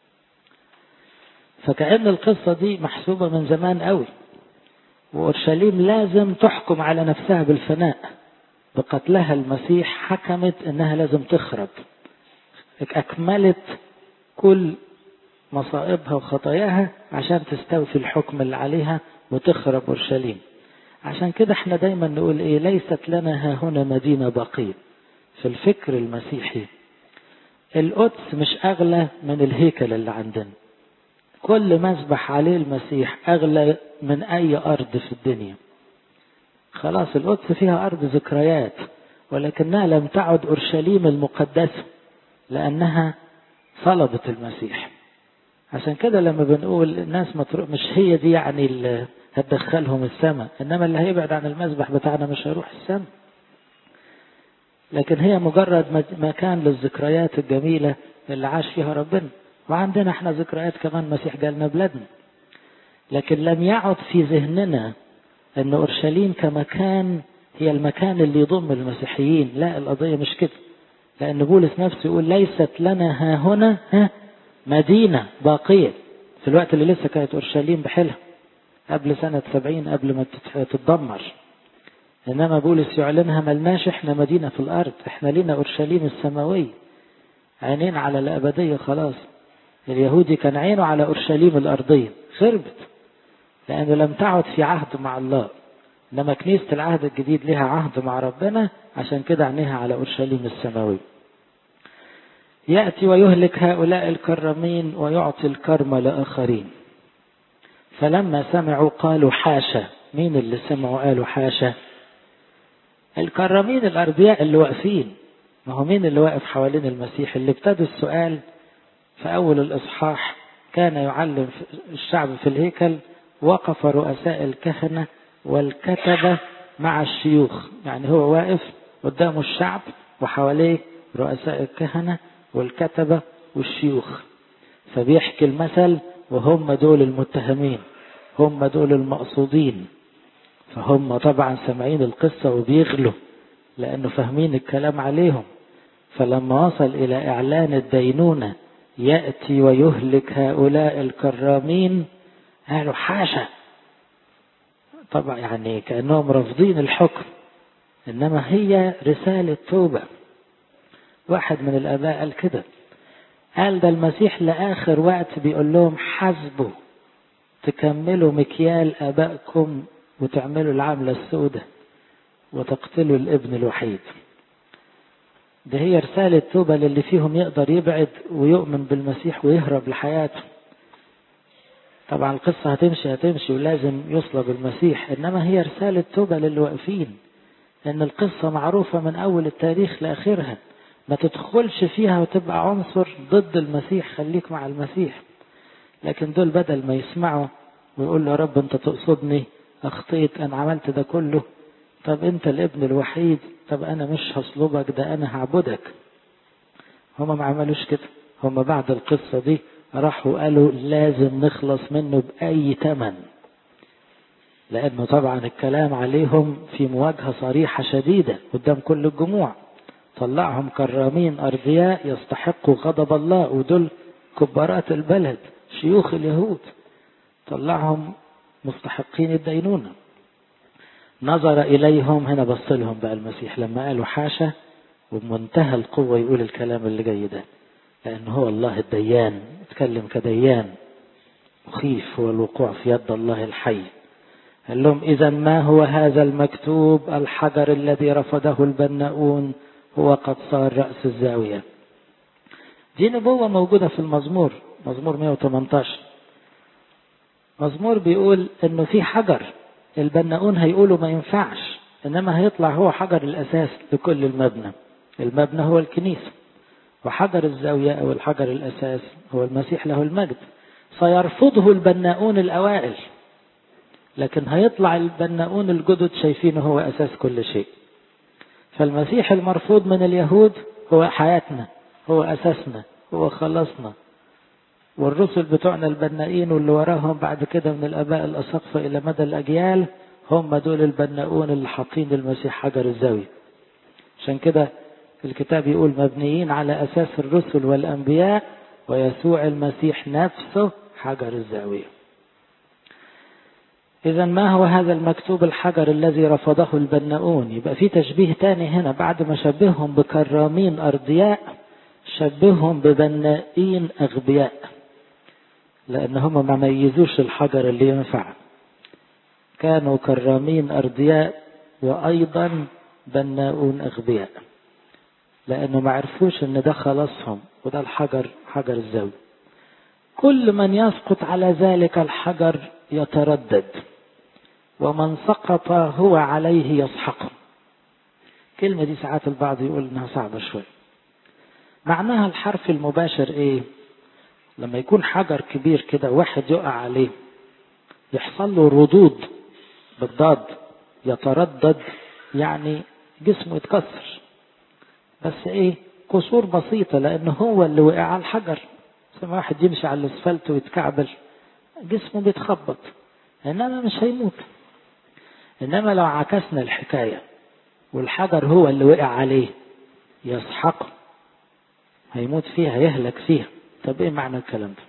فكأن القصة دي محسوبة من زمان قوي، وأورشليم لازم تحكم على نفسها بالفناء. بقتلها المسيح حكمت انها لازم تخرب، اكملت كل مصائبها وخطاياها عشان تستوفي الحكم اللي عليها وتخرب أورشليم. عشان كده احنا دايما نقول ايه، ليست لنا ها هنا مدينة باقية. في الفكر المسيحي القدس مش اغلى من الهيكل اللي عندنا، كل مسبح عليه المسيح اغلى من اي ارض في الدنيا. خلاص القدس فيها ارض ذكريات، ولكنها لم تعد أورشليم المقدسة لانها صلبت المسيح. عشان كده لما بنقول الناس مش هي دي يعني اللي هتدخلهم السماء، انما اللي هيبعد عن المسبح بتاعنا مش هيروح السماء، لكن هي مجرد مكان للذكريات الجميلة اللي عاش فيها ربنا. وعندنا احنا ذكريات كمان مسيح جالنا بلادنا، لكن لم يعد في ذهننا ان أورشليم كمكان هي المكان اللي يضم المسيحيين. لا، القضية مش كده، لأن بولس نفسه يقول ليست لنا ها هنا ها مدينة باقية، في الوقت اللي لسه كانت أورشليم بحالها قبل سنة سبعين قبل ما تتدمر. إنما بولس يعلنها ملناش احنا مدينة في الأرض، احنا لنا أورشليم السماوية، عينين على الأبدية. خلاص اليهودي كان عينه على أورشليم الأرضية، خربت لأنه لم تعد في عهد مع الله. إنما كنيسة العهد الجديد لها عهد مع ربنا، عشان كده عينيها على أورشليم السماوية. يأتي ويهلك هؤلاء الكرمين ويعطي الكرم لآخرين. فلما سمعوا قالوا حاشا. مين اللي سمعوا قالوا حاشا؟ الكرمين الأرضياء اللي واقفين. ما هو مين اللي واقف حوالين المسيح؟ اللي ابتدوا السؤال في أول الإصحاح كان يعلم الشعب في الهيكل، وقف رؤساء الكهنة والكتبة مع الشيوخ. يعني هو واقف قدامه الشعب وحواليه رؤساء الكهنة والكتبة والشيوخ، فبيحكي المثل وهم دول المتهمين، هم دول المقصودين. فهم طبعا سمعين القصة وبيغلوا لأنه فاهمين الكلام عليهم. فلما وصل إلى إعلان الدينونة يأتي ويهلك هؤلاء الكرامين قالوا حاشا. طبعا يعني كأنهم رافضين الحكم، إنما هي رسالة توبة. واحد من الآباء قال كده، قال ده المسيح لآخر وقت بيقول لهم حسبوا تكملوا مكيال آبائكم وتعملوا العملة السوداء وتقتلوا الابن الوحيد. ده هي رسالة توبة للي فيهم يقدر يبعد ويؤمن بالمسيح ويهرب لحياته. طبعا القصة هتمشي هتمشي ولازم يصلب المسيح، إنما هي رسالة توبة للي واقفين، لأن القصة معروفة من أول التاريخ لآخرها. ما تدخلش فيها وتبقى عنصر ضد المسيح، خليك مع المسيح. لكن دول بدل ما يسمعوا ويقول له يا رب انت تقصدني، اخطيت، انا عملت ده كله، طب انت الابن الوحيد، طب انا مش هصلبك، ده انا هعبدك. هم ما عملوش كده، هم بعد القصة دي راحوا قالوا لازم نخلص منه بأي تمن، لأنه طبعا الكلام عليهم في مواجهة صريحة شديدة قدام كل الجموع. طلعهم كرامين أرضياء يستحقوا غضب الله، ودول كبارات البلد شيوخ اليهود، طلعهم مستحقين الدينونة. نظر إليهم، هنا بص لهم بقى المسيح لما قالوا حاشا، وبمنتهى القوة يقول الكلام اللي جاي ده، لأنه هو الله الديان، اتكلم كديان مخيف، هو الوقوع في يد الله الحي. قال لهم إذا ما هو هذا المكتوب، الحجر الذي رفضه البناؤون هو قد صار رأس الزاوية. دي نبوة موجودة في المزمور، مزمور مئة وثمانية عشر. مزمور بيقول انه في حجر البناؤون هيقولوا ما ينفعش، انما هيطلع هو حجر الاساس لكل المبنى. المبنى هو الكنيسة، وحجر الزاوية او الحجر الاساس هو المسيح له المجد. سيرفضه البناؤون الاوائل، لكن هيطلع البناؤون الجدد شايفينه هو أساس كل شيء. فالمسيح المرفوض من اليهود هو حياتنا، هو أساسنا، هو خلصنا. والرسل بتوعنا البنائين واللي وراهم بعد كده من الآباء الأساقفة إلى مدى الأجيال هم دول البناؤون اللي حاطين المسيح حجر الزاوية. عشان كده الكتاب يقول مبنيين على أساس الرسل والأنبياء ويسوع المسيح نفسه حجر الزاوية. إذا ما هو هذا المكتوب الحجر الذي رفضه البناؤون؟ يبقى في تشبيه تاني هنا، بعد ما شبههم بكرامين أرضياء شبههم ببنائين أغبياء، لأن هم ما ميزوش الحجر اللي ينفع. كانوا كرامين أرضياء وأيضا بناؤون أغبياء، لأنه ما عرفوش أن ده خلاصهم وده الحجر حجر الزاوية. كل من يسقط على ذلك الحجر يتردد، ومن سقط هو عليه يسحقه. كلمة دي ساعات البعض يقول انها صعبة شوي. معناها الحرف المباشر ايه؟ لما يكون حجر كبير كده واحد يقع عليه يحصل له ردود بالضاد، يتردد يعني جسمه يتكسر، بس ايه كسور بسيطة، لانه هو اللي وقع على الحجر. لما واحد يمشي على الاسفلت ويتكعبل جسمه بيتخبط، انما مش هيموت. انما لو عكسنا الحكاية والحجر هو اللي وقع عليه يسحقه، هيموت فيها، يهلك فيها. طب ايه معنى الكلام ده؟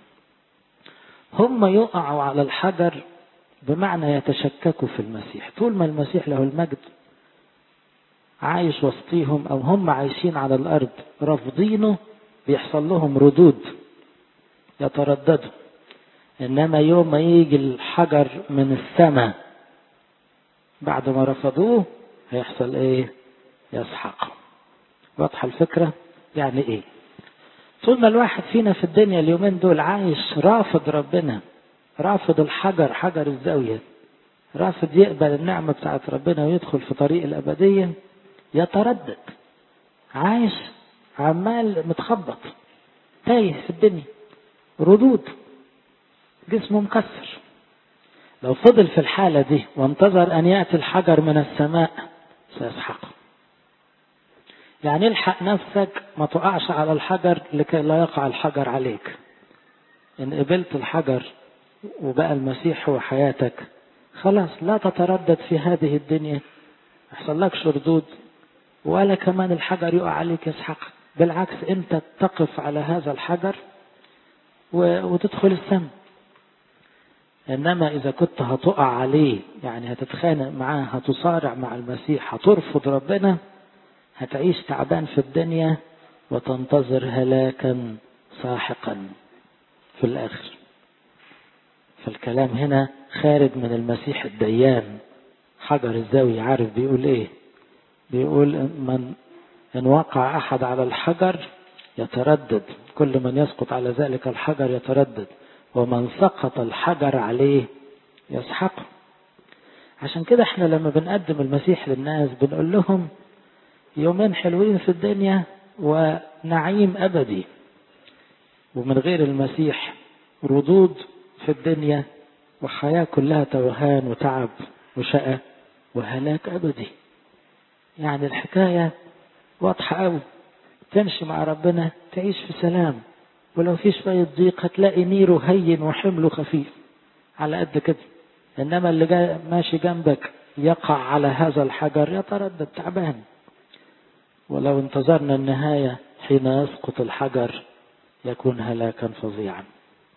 هم يقعوا على الحجر بمعنى يتشككوا في المسيح. طول ما المسيح له المجد عايش وسطيهم او هم عايشين على الارض رافضينه بيحصل لهم ردود، يترددوا. انما يوم ما يجي الحجر من السماء بعد ما رفضوه هيحصل ايه؟ يسحق. واضحة الفكرة؟ يعني ايه؟ طول ما الواحد فينا في الدنيا اليومين دول عايش رافض ربنا، رافض الحجر حجر الزاوية، رافض يقبل النعمة بتاعت ربنا ويدخل في طريق الأبدية، يتردد، عايش عمال متخبط تايه في الدنيا، ردود، جسمه مكسر. لو فضل في الحالة دي وانتظر أن يأتي الحجر من السماء سيسحقه. يعني الحق نفسك ما تقعش على الحجر لكي لا يقع الحجر عليك. إن قبلت الحجر وبقى المسيح هو حياتك خلاص لا تتردد في هذه الدنيا، يحصل لكش ردود ولا كمان الحجر يقع عليك يسحقك. بالعكس انت تقف على هذا الحجر وتدخل السماء. إنما إذا كنت هتقع عليه يعني هتتخانق معاه، هتصارع مع المسيح، هترفض ربنا، هتعيش تعبان في الدنيا وتنتظر هلاكا ساحقا في الآخر. فالكلام هنا خارج من المسيح الديان حجر الزاوية. عارف بيقول ايه؟ بيقول من ان وقع احد على الحجر يتردد، كل من يسقط على ذلك الحجر يتردد، ومن سقط الحجر عليه يسحقه. عشان كده احنا لما بنقدم المسيح للناس بنقول لهم يومين حلوين في الدنيا ونعيم أبدي، ومن غير المسيح ردود في الدنيا وحياة كلها توهان وتعب وشقى وهلاك أبدي. يعني الحكاية واضحة أوي، تمشي مع ربنا تعيش في سلام، ولو في شوية ضيق هتلاقي نيره هين وحمله خفيف على قد كده. إنما اللي جاي ماشي جنبك يقع على هذا الحجر يتردد تعبان. ولو انتظرنا النهاية حين يسقط الحجر يكون هلاكا فظيعا.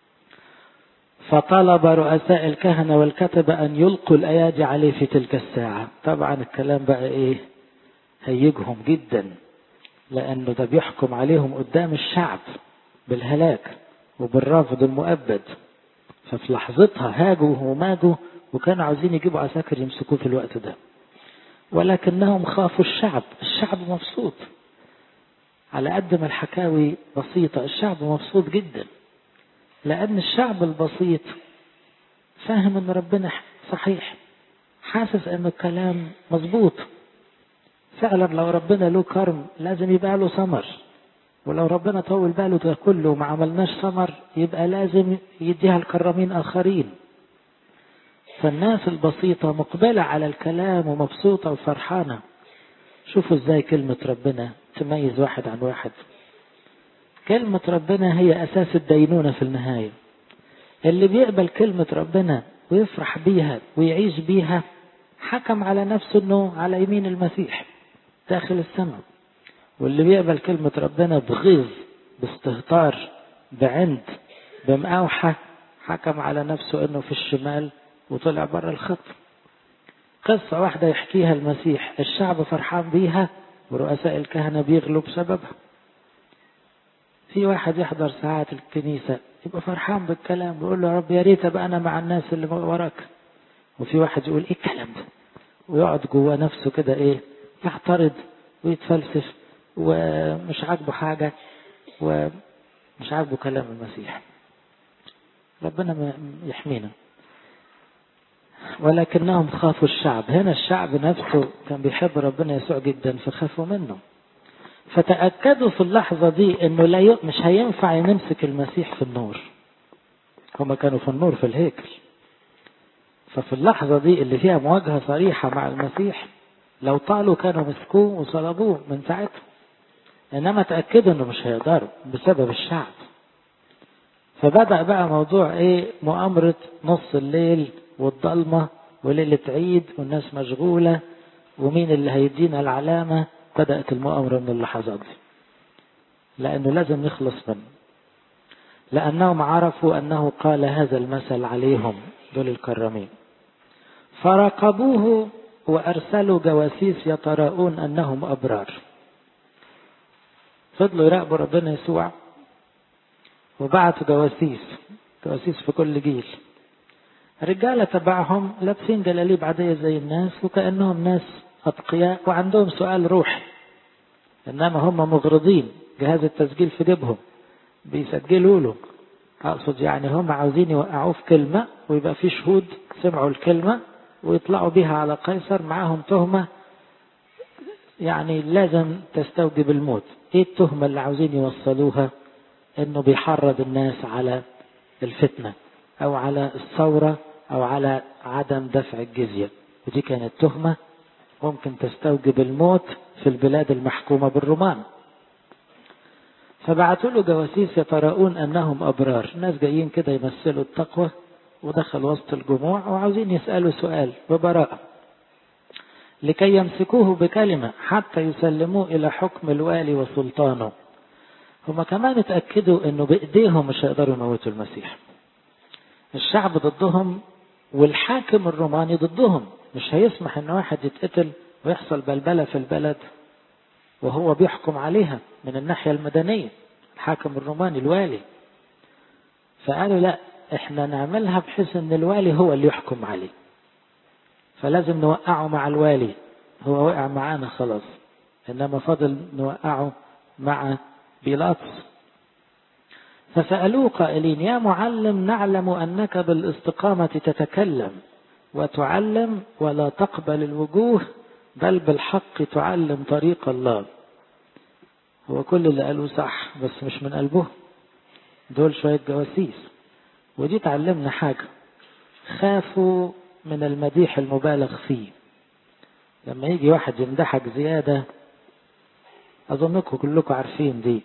فطلب رؤساء الكهنة والكتبة أن يلقوا الأيادي عليه في تلك الساعة. طبعا الكلام بقى إيه؟ هيجهم جدا، لأنه ده بيحكم عليهم قدام الشعب بالهلاك وبالرفض المؤبد. ففي لحظتها هاجوا وماجوا وكانوا عاوزين يجيبوا عساكر يمسكوه في الوقت ده، ولكنهم خافوا الشعب. الشعب مبسوط على قد ما الحكاوي بسيطة، الشعب مبسوط جدا، لأن الشعب البسيط فاهم أن ربنا صحيح، حاسس أن الكلام مظبوط فعلا. لو ربنا له كرم لازم يبقى له ثمر، ولو ربنا طول باله ده كله وما عملناش ثمر يبقى لازم يديها الكرمين آخرين. فالناس البسيطة مقبلة على الكلام ومبسوطة وفرحانة. شوفوا ازاي كلمة ربنا تميز واحد عن واحد. كلمة ربنا هي أساس الدينونة في النهاية. اللي بيقبل كلمة ربنا ويفرح بيها ويعيش بيها حكم على نفسه انه على يمين المسيح داخل السماء. واللي بيقبل كلمة ربنا بغيظ باستهتار بعند بمقاوحة حكم على نفسه انه في الشمال وطلع بره الخط. قصة واحدة يحكيها المسيح الشعب فرحان بيها ورؤساء الكهنة بيغلوا بسببها. في واحد يحضر ساعات الكنيسة يبقى فرحان بالكلام ويقول له يا رب يا ريت ابقى انا مع الناس اللي وراك. وفي واحد يقول ايه الكلام ده ويقعد جوه نفسه كده ايه يعترض ويتفلسف ومش عاجبه حاجة ومش عاجبه كلام المسيح. ربنا يحمينا. ولكنهم خافوا الشعب. هنا الشعب نفسه كان بيحب ربنا يسوع جدا فخافوا منه. فتأكدوا في اللحظة دي انه لا ي... مش هينفع نمسك المسيح في النور. هما كانوا في النور في الهيكل. ففي اللحظة دي اللي فيها مواجهة صريحة مع المسيح لو طالوا كانوا مسكوه وصلبوه من ساعتها. انما تأكدوا انه مش هيقدروا بسبب الشعب. فبدأ بقى موضوع ايه مؤامرة نص الليل والضلمة وليلة عيد والناس مشغولة ومين اللي هيدينا العلامة. بدأت المؤامرة من اللحظات دي لأنه لازم نخلص منه. لأنهم عرفوا أنه قال هذا المثل عليهم دول الكرامين. فراقبوه وأرسلوا جواسيس يتراءون أنهم أبرار. فضلوا يراقبوا ربنا يسوع وبعتوا جواسيس جواسيس في كل جيل. رجالة تبعهم لابسين جلاليب عادية زي الناس وكأنهم ناس أتقياء وعندهم سؤال روحي. إنما هم مغرضين جهاز التسجيل في جيبهم بيسجلوا له. أقصد يعني هم عاوزين يوقعوه في كلمة ويبقى في شهود سمعوا الكلمة ويطلعوا بها على قيصر معاهم تهمة يعني لازم تستوجب الموت. ايه التهمة اللي عاوزين يوصلوها؟ انه بيحرض الناس على الفتنة او على الثورة او على عدم دفع الجزية. ودي كانت تهمة ممكن تستوجب الموت في البلاد المحكومة بالرومان. فبعتوا له جواسيس يتراءون انهم ابرار. ناس جايين كده يمثلوا التقوى ودخل وسط الجموع وعاوزين يسألوا سؤال ببراءة لكي يمسكوه بكلمة حتى يسلموه إلى حكم الوالي وسلطانه. هما كمان اتأكدوا انه بإيديهم مش هيقدروا يموتوا المسيح. الشعب ضدهم والحاكم الروماني ضدهم. مش هيسمح ان واحد يتقتل ويحصل بلبلة في البلد وهو بيحكم عليها من الناحية المدنية. الحاكم الروماني الوالي. فقالوا لا احنا نعملها بحيث ان الوالي هو اللي يحكم عليه. فلازم نوقعه مع الوالي. هو وقع معانا خلاص. انما فضل نوقعه مع بيلاطس. فسألوه قائلين يا معلم نعلم أنك بالاستقامة تتكلم وتعلم ولا تقبل الوجوه بل بالحق تعلم طريق الله. هو كل اللي قالوه صح بس مش من قلبه. دول شوية جواسيس. ودي تعلمنا حاجة. خافوا من المديح المبالغ فيه. لما يجي واحد يمدحك زيادة أظنكم كلكم عارفين دي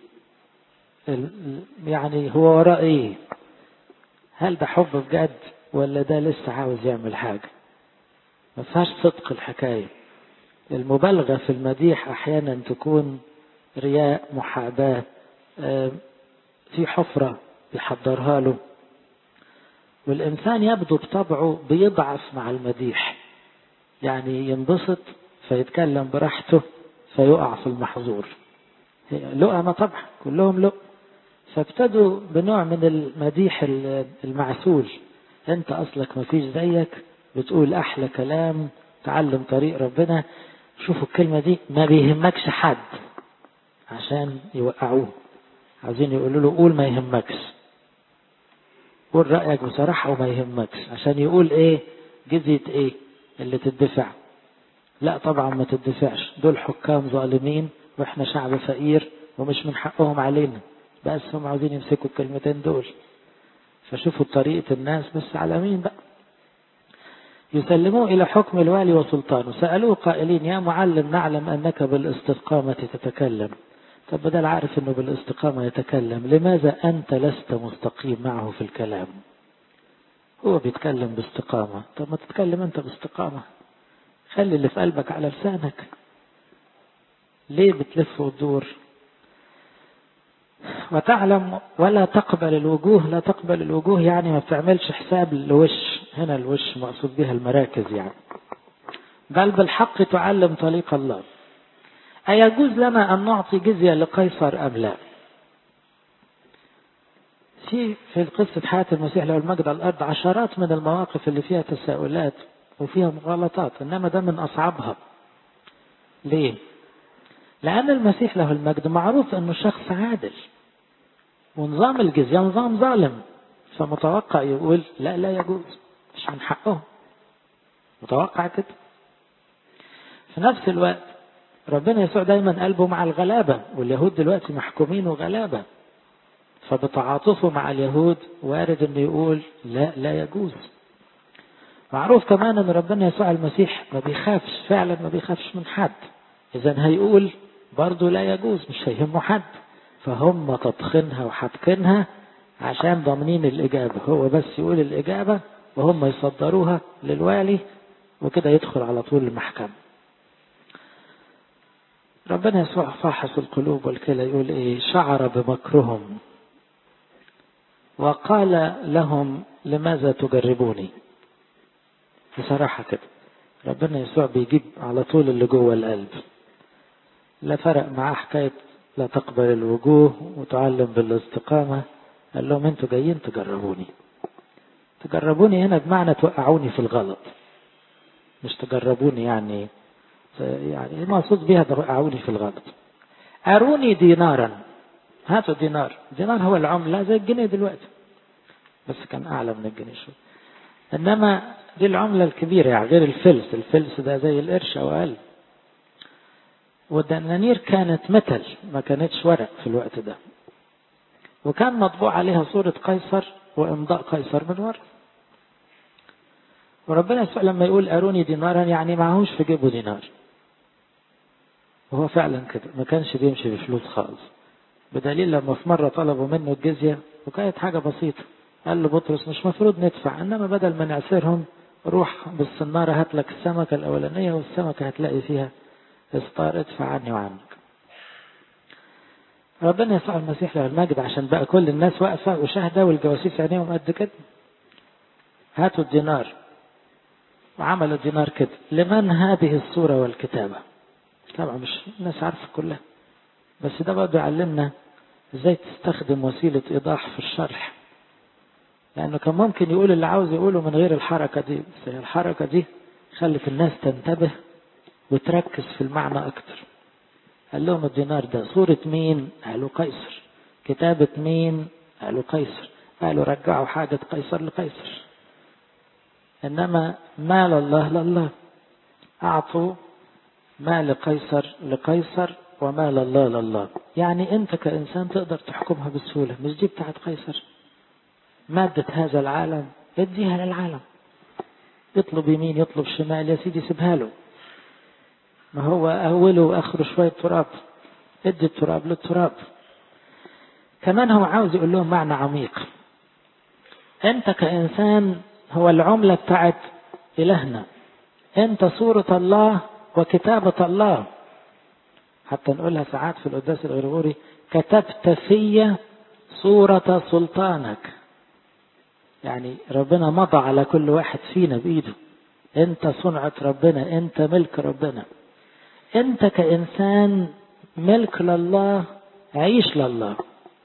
يعني هو وراء ايه؟ هل ده حب بجد ولا ده لسه عاوز يعمل حاجة؟ ما فيهاش صدق الحكاية. المبالغة في المديح احيانا تكون رياء محاباة في حفرة يحضرها له. والإنسان يبدو بطبعه بيضعف مع المديح يعني ينبسط فيتكلم براحته فيقع في المحظور. لقمة طبعا كلهم لقمة. فابتدوا بنوع من المديح المعسول. انت اصلك ما فيش زيك بتقول احلى كلام تعلم طريق ربنا. شوفوا الكلمة دي ما بيهمكش حد عشان يوقعوه. عايزين يقولوا له قول ما يهمكش قول رأيك بصراحة وما يهمكش عشان يقول ايه جزية ايه اللي تدفع. لا طبعا ما تدفعش. دول حكام ظالمين واحنا شعب فقير ومش من حقهم علينا بس هم عاوزين يمسكوا الكلمتين دول. فشوفوا طريقة الناس بس على مين بقى. يسلموه إلى حكم الوالي وسلطانه. سألوه قائلين يا معلم نعلم أنك بالاستقامة تتكلم. طب بدل عارف أنه بالاستقامة يتكلم، لماذا أنت لست مستقيم معه في الكلام؟ هو بيتكلم باستقامة، طب ما تتكلم أنت باستقامة، خلي اللي في قلبك على لسانك، ليه بتلف وتدور؟ وتعلم ولا تقبل الوجوه. لا تقبل الوجوه يعني ما بتعملش حساب الوش، هنا الوش مقصود بها المراكز يعني، بل بالحق تعلم طريق الله. أيجوز لنا أن نعطي جزية لقيصر أم لا؟ في في قصة حياة المسيح له المجد على الأرض عشرات من المواقف اللي فيها تساؤلات وفيها مغالطات، إنما ده من أصعبها. ليه؟ لأن المسيح له المجد معروف أنه شخص عادل، ونظام الجزية نظام ظالم، فمتوقع يقول لا لا يجوز، مش من حقه، متوقع كده. في نفس الوقت ربنا يسوع دايما قلبه مع الغلابة، واليهود دلوقتي محكومين وغلابة، فبتعاطفه مع اليهود وارد انه يقول لا لا يجوز. معروف كمان ان ربنا يسوع المسيح ما بيخافش، فعلا ما بيخافش من حد، اذا هيقول برضو لا يجوز، مش هيهمه حد، فهم طبخينها وحبكينها عشان ضامنين الإجابة، هو بس يقول الإجابة وهم يصدروها للوالي وكده يدخل على طول المحكمة. ربنا يسوع فاحص القلوب والكلى يقول ايه؟ شعر بمكرهم وقال لهم لماذا تجربوني؟ بصراحة كده ربنا يسوع بيجيب على طول اللي جوه القلب، لا فرق معاه حكاية لا تقبل الوجوه وتعلم بالاستقامة. قال لهم انتوا جايين تجربوني. تجربوني هنا بمعنى توقعوني في الغلط، مش تجربوني يعني يعني المقصود بها توقعوني في الغلط. أروني دينارا، هاتوا دينار، دينار هو العملة زي الجنيه دلوقتي، بس كان أعلى من الجنيه شوية، إنما دي العملة الكبيرة يعني غير الفلس، الفلس ده زي القرش أو أقل. والدنانير كانت متل، ما كانتش ورق في الوقت ده، وكان مطبوع عليها صورة قيصر وإمضاء قيصر من ورق. وربنا يسوع لما يقول أروني دينارا يعني معهوش في جيبه دينار، وهو فعلا كده ما كانش بيمشي بفلوس خالص، بدليل لما في مرة طلبوا منه الجزية وكانت حاجة بسيطة، قال له بطرس مش مفروض ندفع، إنما بدل ما نعسرهم روح بالصنارة هات لك السمكة الأولانية والسمكة هتلاقي فيها استار، ادفع عني وعنك. ربنا يسوع المسيح له المجد عشان بقى كل الناس واقفة وشاهدة والجواسيس عينيهم قد كده، هاتوا الدينار، وعملوا الدينار كده. لمن هذه الصورة والكتابة؟ طبعا مش الناس عارفة كلها، بس ده برضه يعلمنا ازاي تستخدم وسيلة ايضاح في الشرح، لانه كان ممكن يقول اللي عاوز يقوله من غير الحركة دي، بس الحركة دي خلت الناس تنتبه وتركز في المعنى اكتر. قال لهم الدينار ده صورة مين؟ قالوا قيصر. كتابة مين؟ قالوا قيصر. قالوا رجعوا حاجة قيصر لقيصر، انما مال الله لله، اعطوا مال قيصر لقيصر ومال الله لله. يعني انت كإنسان تقدر تحكمها بسهولة، مش دي بتاعت قيصر، مادة هذا العالم اديها للعالم، يطلب يمين يطلب شمال يا سيدي سيبها له، ما هو أوله وآخره شوية تراب، ادي التراب للتراب. كمان هو عاوز يقول لهم معنى عميق، انت كإنسان هو العملة بتاعت إلهنا، انت صورة الله وكتابة الله. حتى نقولها ساعات في القداس الغرغوري، كتبت في صورة سلطانك، يعني ربنا مضى على كل واحد فينا بإيده، انت صنعة ربنا، انت ملك ربنا، انت كإنسان ملك لله، عيش لله،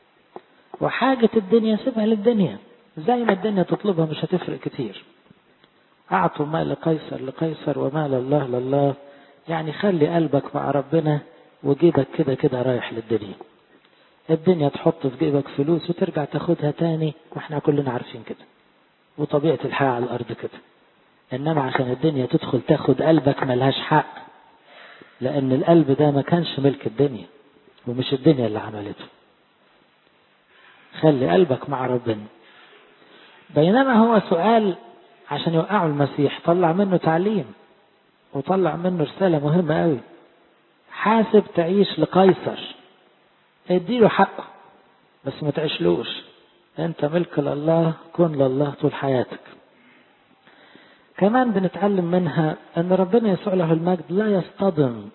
وحاجة الدنيا سيبها للدنيا، زي ما الدنيا تطلبها مش هتفرق كتير. اعطوا مال قيصر لقيصر ومال الله لله، يعني خلي قلبك مع ربنا وجيبك كده كده رايح للدنيا. الدنيا تحط في جيبك فلوس وترجع تاخدها تاني، واحنا كلنا عارفين كده، وطبيعة الحياة على الارض كده. انما عشان الدنيا تدخل تاخد قلبك ملهاش حق، لان القلب ده ما كانش ملك الدنيا، ومش الدنيا اللي عملته. خلي قلبك مع ربنا. بينما هو سؤال عشان يوقعوا المسيح طلع منه تعليم وطلع منه رسالة مهمة قوي. حاسب تعيش لقيصر، اديله حقه بس ما تعيشلوش، انت ملك لله، كن لله طول حياتك. كمان بنتعلم منها ان ربنا يسوع له المجد لا يصطدم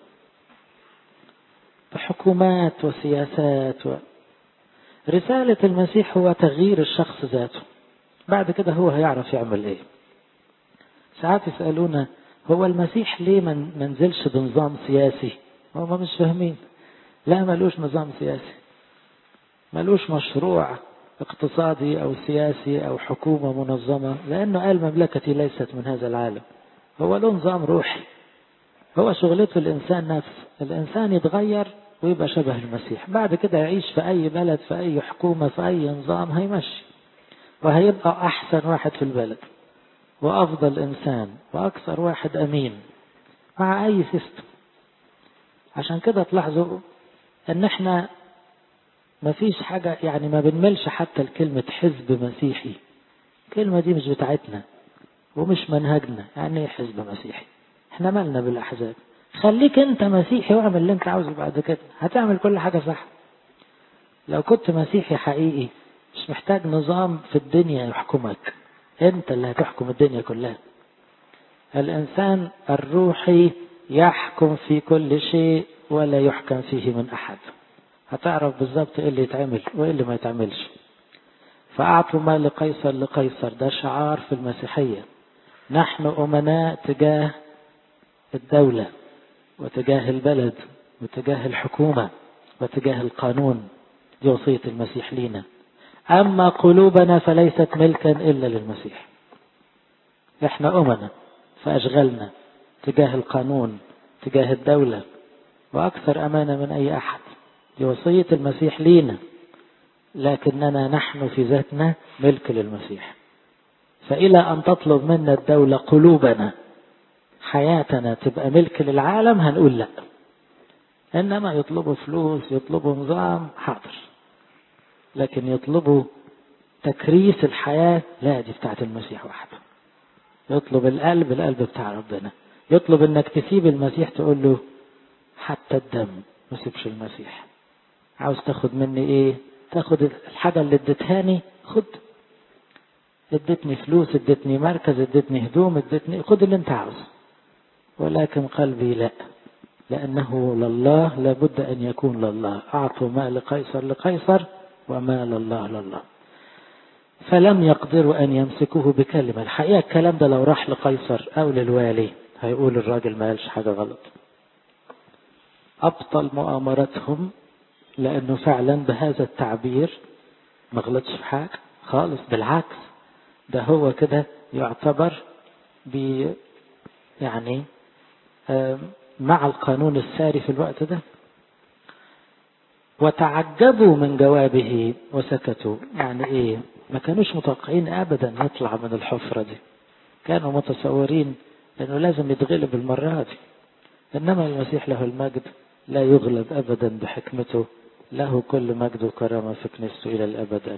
بحكومات وسياسات و... رسالة المسيح هو تغيير الشخص ذاته، بعد كده هو هيعرف يعمل ايه. ساعات يسألونا هو المسيح ليه من منزلش بنظام سياسي؟ هم مش فاهمين. لا، ملوش نظام سياسي، ملوش مشروع اقتصادي او سياسي او حكومة منظمة، لانه قال مملكتي ليست من هذا العالم. هو له نظام روحي، هو شغلته الانسان نفسه، الانسان يتغير ويبقى شبه المسيح، بعد كده يعيش في اي بلد في اي حكومة في اي نظام هيمشي، وهيبقى احسن واحد في البلد وافضل انسان واكثر واحد امين مع اي سيستم. عشان كده تلاحظوا ان احنا ما فيش حاجة، يعني ما بنملش حتى الكلمة حزب مسيحي، الكلمة دي مش بتاعتنا ومش منهجنا. يعني ايه حزب مسيحي؟ احنا مالنا بالاحزاب؟ خليك انت مسيحي واعمل اللي انت عاوزه، بعد كده هتعمل كل حاجة صح. لو كنت مسيحي حقيقي مش محتاج نظام في الدنيا يحكمك، انت اللي هتحكم الدنيا كلها. الانسان الروحي يحكم في كل شيء ولا يحكم فيه من احد. هتعرف بالظبط ايه اللي يتعمل وايه اللي ما يتعملش. فاعطوا ما لقيصر لقيصر، ده شعار في المسيحية. نحن امناء تجاه الدولة وتجاه البلد وتجاه الحكومة وتجاه القانون، دي وصية المسيح لينا. اما قلوبنا فليست ملكا الا للمسيح. احنا امنا فاشغلنا تجاه القانون تجاه الدولة واكثر امانة من اي احد، دي وصية المسيح لينا. لكننا نحن في ذاتنا ملك للمسيح. فإلى أن تطلب منا الدولة قلوبنا، حياتنا تبقى ملك للعالم، هنقول لا. إنما يطلبوا فلوس، يطلبوا نظام، حاضر. لكن يطلبوا تكريس الحياة، لا، دي بتاعت المسيح وحده. يطلب القلب، القلب بتاع ربنا. يطلب انك تسيب المسيح، تقول له حتى الدم ما سيبش المسيح. عاوز تاخد مني ايه؟ تاخد الحاجة اللي اديتهاني، خد. اديتني فلوس، اديتني مركز، اديتني هدوم، اديتني، خد اللي انت عاوزه. ولكن قلبي لا، لأنه لله لابد أن يكون لله. أعطوا ما لقيصر لقيصر وما لله لله. فلم يقدروا أن يمسكوه بكلمة. الحقيقة الكلام ده لو راح لقيصر أو للوالي هيقول الراجل ما قالش حاجة غلط. أبطل مؤامرتهم، لأنه فعلا بهذا التعبير ما غلطش في حاجة خالص، بالعكس ده هو كده يعتبر بي يعني مع القانون الساري في الوقت ده. وتعجبوا من جوابه وسكتوا. يعني ايه؟ ما كانوش متوقعين ابدا يطلع من الحفرة دي، كانوا متصورين انه لازم يتغلب المرة دي. انما المسيح له المجد لا يغلب ابدا بحكمته، له كل مجد وكرامة في كنيسته الى الابد.